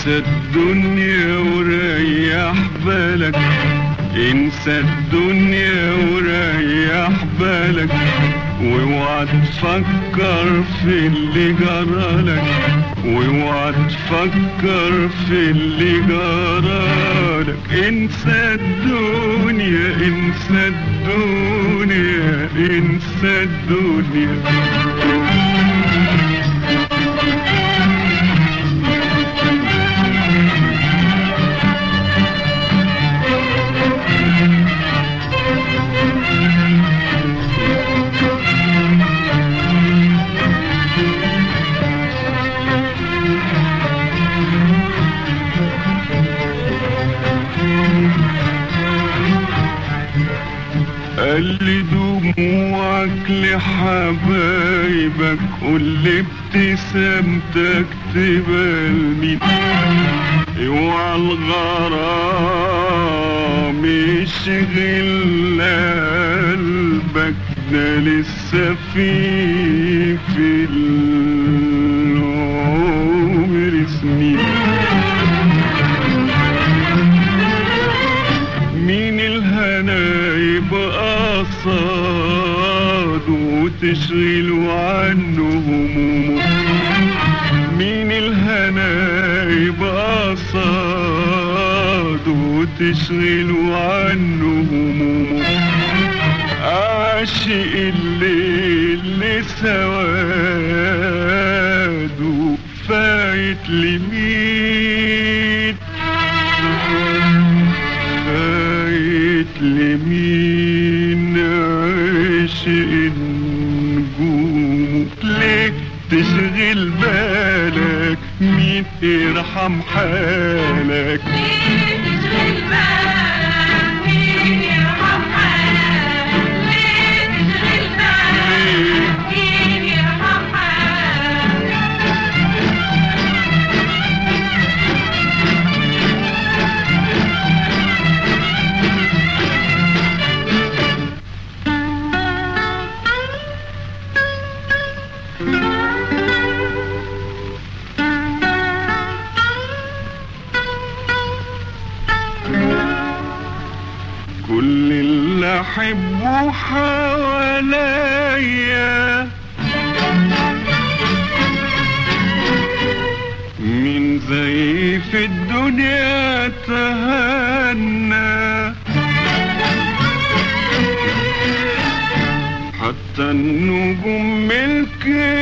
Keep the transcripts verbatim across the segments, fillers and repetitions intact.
انسى الدنيا وريح بالك، انسى الدنيا وريح بالك، واوعى تفكر في اللي جرالك، واوعى تفكر في اللي جرالك. انسى الدنيا، انسى الدنيا، انسى الدنيا. قالي دموعك لحبايبك، قولي ابتسامتك تبقى لمين، اوعى الغرام يشغل قلبك، ده لسه في في العمر سنين. مين الهنا يبقى قصاده وتشغله عنه همومه، مين الهنا يبقى قصاده وتشغله عنه همومه. عاشق الليل لسواده فايت لمين، فايت لمين عاشق النجوم. ليه تشغل بالك، مين يرحم حالك، ليه تشغل بالك، مين يرحم حالك، ليه تشغل بالك، مين يرحم حالك. كل اللي احبه حواليا، مين زي في الدنيا تهنى، حتى النجوم ملك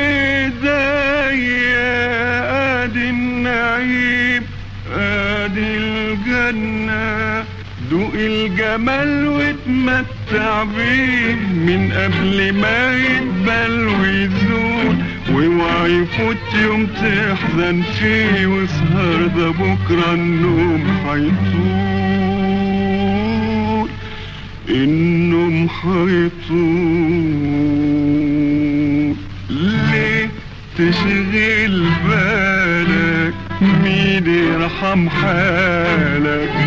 ايديا. ادي النعيم ادي الجنة، دوق الجمال واتمتع بيه من قبل ما يدبل ويزول. واوعى يفوت يوم تحزن فيه، واسهر ده بكرة النوم هيطول، النوم هيطول. ليه تشغل بالك، مين يرحم حالك،